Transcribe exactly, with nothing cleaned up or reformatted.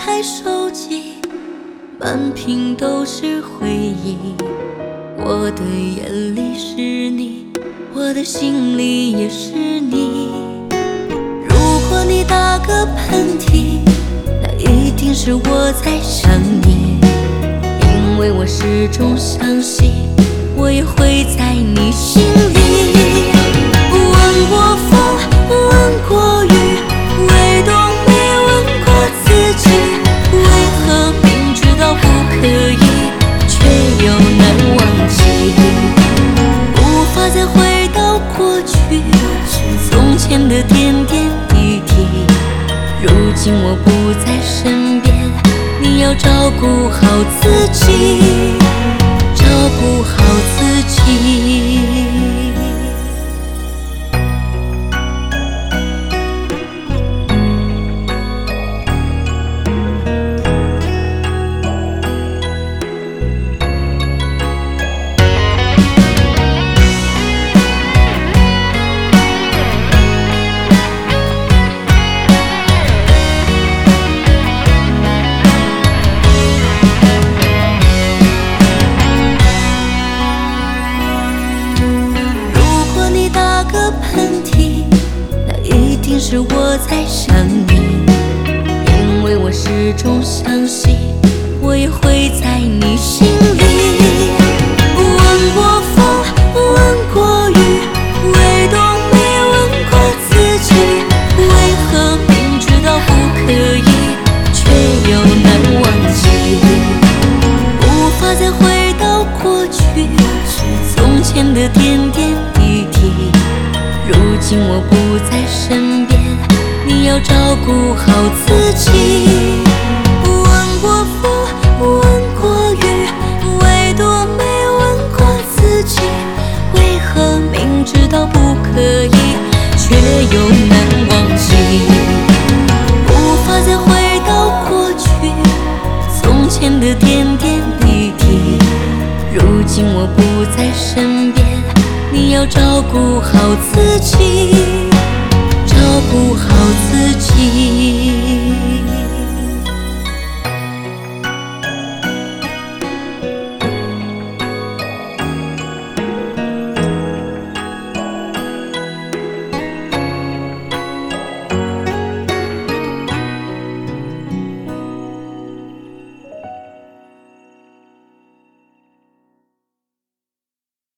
开手机，满屏都是回忆。我的眼里是你，我的心里也是你。如果你打个喷嚏，那一定是我在想你，因为我始终相信，我也会在你心里。问过风，问过雨，唯独没问过自己，为何明知道不可以，却又难忘记。无法再回到过去，从前的点点滴滴，如今我不在身边，你要照顾好自己，照顾好自己。是我在想你，因为我始终相信，我也会在你心里。问过风，问过雨，唯独没问过自己，为何明知道不可以，却又难忘记。无法再回到过去，从前的点点滴滴，如今我不在身边，你要照顾好自己。问过风，问过雨，唯独没问过自己，为何明知道不可以，却又难忘记。无法再回到过去，从前的点点滴滴，如今我不在身边，你要照顾好自己。